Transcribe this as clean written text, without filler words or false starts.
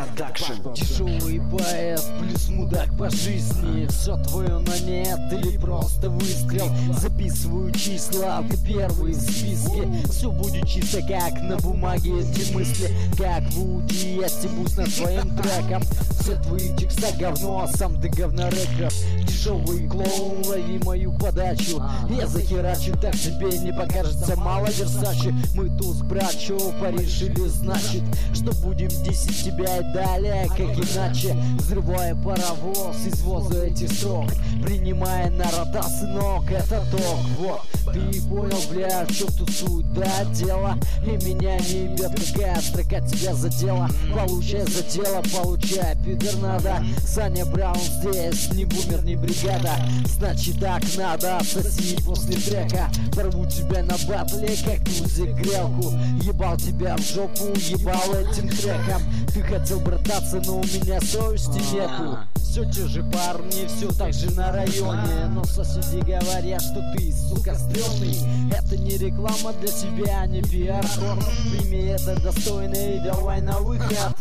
Production. Дешевый поэт плюс мудак по жизни. Все твое на нет или просто выстрел. Записываю числа, ты первый в списке. Все будет чисто как на бумаге. Эти мысли как Вуди, я стебусь над твоим треком. Все твои текста говно, сам ты говнорэпер. Дешевый клоун, лови мою подачу. Я захерачу, так тебе не покажется мало Версачи. Мы туз, брат, шо порешили, значит, что будем 10 тебя и далее, как иначе. Взрывая паровоз из воза этих строк, принимая на рота, сынок, это ток. Вот, ты понял, бля, в чем тут суть, да, дело. И меня не ебет, какая строка тебя задела. Получай за дело, получай, пидор надо. Саня Браун здесь, не бумер, не бригада. Значит так надо, соси после трека. Порву тебя на батле, как тузик грелку. Ебал тебя в жопу, ебал этим треком. Ты хотел брататься, но у меня совести нету. Все те же парни, все так же на районе. Но соседи говорят, что ты, сука, стрёмный. Это не реклама для тебя, не пиар-хор. Прими это достойно и давай на выход.